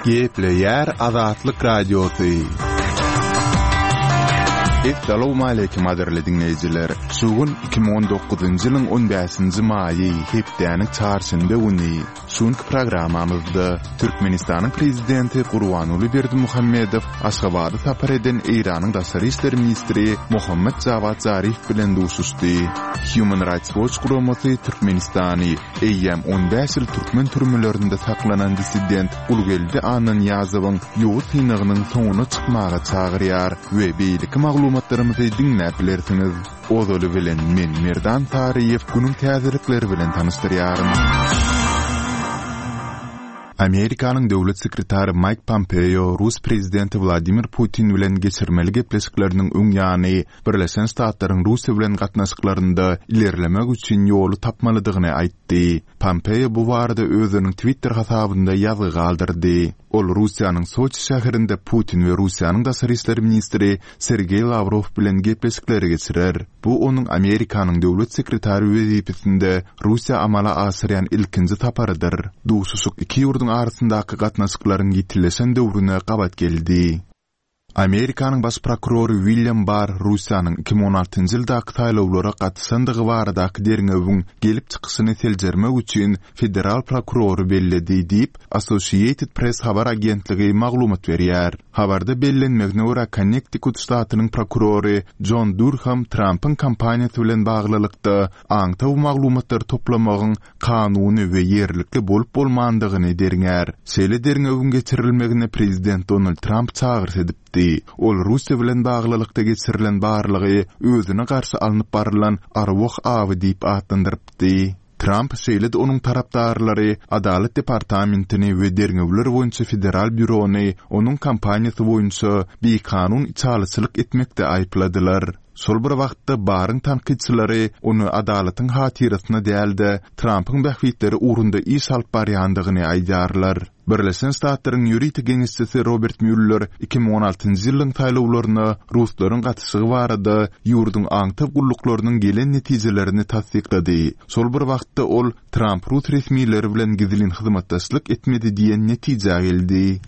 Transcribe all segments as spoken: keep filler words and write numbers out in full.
Gepleyer Azatlyk Radiosu. Assalamu alaykum aderli dinleyijiler. Sugun iki ming on dokuzunjy ýylyň on beşinji maýy hepdäniň çarşymby güni şunky programamyzda Türkmenistanyň prezidenti Gurbanuly Berdimuhammedow Aşgabatda tapar eden Iranyň daşary işler ministri Mohammad Javad Zarif bilen duşuşdy. Human Rights Watch guramasy Türkmenistany eýýäm on beş ýyl türkmen türmelerinde saklanan dissident Ulgeldi anyň ýazybyň ýurt hynygynyň soňuna çykmaga çagyrýar we beýlik maglumatlarymyzy dinläp bilersiniz. Ozaly bilen men Merdan Tariýew günüň täzelikleri bilen tanışdyrýarym. Amerikanyň döwlet sekretary Mike Pompeo Rus prezidenti Vladimir Putin bilen geçirmeli gepleşikleriniň öňýany Birleşen Ştatlaryň Russiýa bilen gatnaşyklarynda ilerlemek üçin ýoly tapmalydygyny aýtdy. Pompeo bu barada özüniň Twitter hasabynda ýazy galdyrdy. Ol Russiýanyň Soçi şäherinde Putin we Russiýanyň daşary işler ministri Sergey Lavrov bilen gepleşikleri geçirer. Bu onuň Amerikanyň döwlet sekretary wezipesinde Russiýa amala asyrýan ilkinji taparydyr. Duşuşuk iki ýurduň arasyndaky gatnaşyklaryň ýitileşen döwrüne gabat geldi. Amerikanyň baş prokurory William Barr Russiýanyň iki ming on altynjy ýyldaky taýlawlara gatnaşandygy baradaky derňewiň gelip çykyşyny seljermek üçin federal prokurory belledi diýip Associated Press habar agentligi maglumat berýär. Habarda bellenmegine görä Connecticut ştatynyň prokurory John Durham Trump'ın kampaniýasy bilen baglylykda aňta bu maglumatlar toplamagyň kanuny we ýerlikli bolup bolmandygyny derňär. Şeýle derňewiň geçirilmegine prezident Donald Trump çagyrt edipdi. Ol Russiýa bilen baglylykda geçirilen barlygy özüne garşy alınıp barılan arwah awy diýip atlandyrypdy. Trump şeýle onuň tarapdarlary Adalet departamentini we derňewler boýunça federal bürony onuň kampaniýasy boýunça bir kanun içalyçylyk etmekde aýpladylar. Sol bir wagtda Barryň tanqidçilary onu adalatyň hatirasyna däldi. Trump'ın bähwitleri urunda iş alyp barýandygyny aýdarlar. Birleşen Ştatlaryň ýuridik geňişçisi Robert Mueller iki ming on altynjy ýylyň taýlawlaryna Ruslaryň gatyşygy barada ýurdun aňtyp gulluklarının gelen netijelerini tasdiklady. Sol bir wagtda ol Trump Rus resmiýetleri bilen gizlin hyzmatdaşlyk etmedi diýen netije geldi.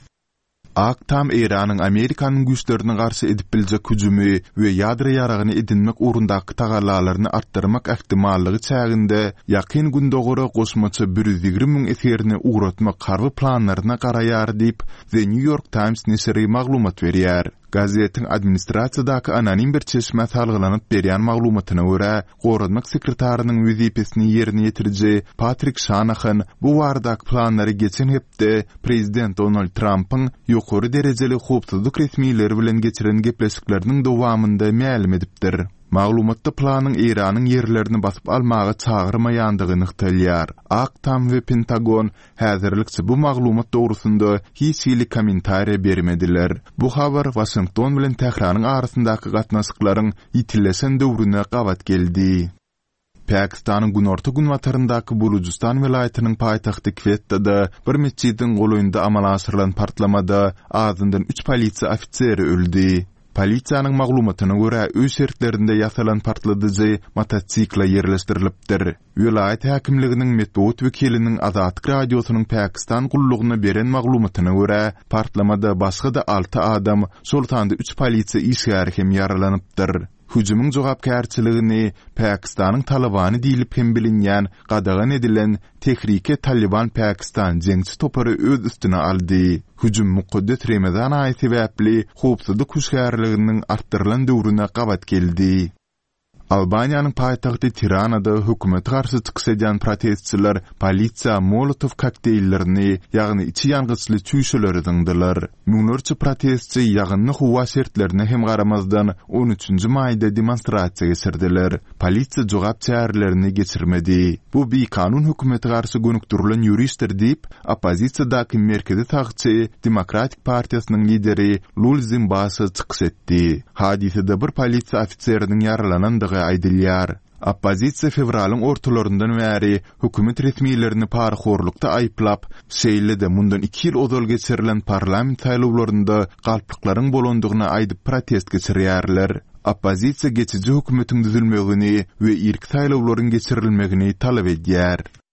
Aktam Iranyň Amerikanyň güýçlerine garşy edip biljek hüjumy we ýadra ýaragyny edinmek urundaky tagallalaryny artdyrmak ähtimallygy çäginde ýakyn gündogora goşmaça bir yüz ýigri miň eserini uğratmak garby planlaryna garaýar diýip The New York Times nesiri maglumat berýär. Gazetiň administrasiýadaky anonim bir çeşme salgylanyp berýän maglumatyna görä, Gorunmak sekretarynyň wezipesini ýerine ýetirje Patrick Shanahan bu wardak planlary geçen hepde prezident Donald Trump'ın ýokary derejeli howpsuzlyk resmiýetleri bilen geçiren gepleşikleriniň dowamynda ma'lum edipdir. Maglumatda planyň Iranyň ýerlerini basyp almagy çagyrmaýandygyny ýyglýar. Aktam we Pentagon häzirlikçi bu maglumat dogrusynda hiç ýyly kommentariýa bermediler. Bu habar Washington bilen Tehranyň arasyndaky gatnaşyklaryň ýitileşen döwrüne gabat geldi. Pakistanyň günorta günwataryndaky Bulujistan welaýatynyň paýtagty Quetta'da bir mescidiň goýunda amala asyrylan partlamada azyndan üç polisiýa ofiseri öldü. Polisiýanyň maglumatyna görä öz şertlerinde ýasalan partladyjy mototsikla ýerleşdirilipdir. Welaýat häkimliginiň metbuat wekiliniň Azatlyk radiosynyň Pakistan gullugyna beren maglumatyna görä partlamada başga da alty adam, sultanda üç polisiýa işgär hem yaralanypdyr. Hüjümüň jogapkärçiligini Pakistanyň Talabany diýilip hem bilinýän gadagan edilen Tehrike Taliban Pakistan jeňçi topary öz üstüne aldy. Hüjüm mukaddes Ramazan aýy sebäpli howpsuzlyk güýçlärliginiň artdyrylan döwrüne gabat geldi. Albaniýanyň paýtagty Tiranada hökümet garşy çykyş eden protestçiler polisiýa Molotov kokteýllerini, ýagny içi ýangysly çüýşeleri dıngdylar. Müňlerçe protestçi ýagynly howa şertlerine hem garamazdan on üçünji maýda demonstrasiýa geçirdiler. Polisiýa jogap çäherlerini geçirmedi. Bu bir kanun hökümeti garşy gönükdirilen ýuristler diýip opozisiýadaky merkezi sagçy Demokratik partiýasynyň lideri Lul Zimbasy çykyş etdi. Hadisede bir polisiýa ofiseriniň yaralanandygy aýdylýar. Opozisiýa fevralyň ortalaryndan bäri hökümet resmiýetlerini parhorlukda aýplap, şeýle-de mundan iki ýyl ozal geçirilen parlament saýlawlarynda galplyklaryň bolandygyny aýdyp protest geçirýärler. Opozisiýa geçici hökümetiň düzülmegini we irk saýlawlaryň geçirilmegini talap edýär.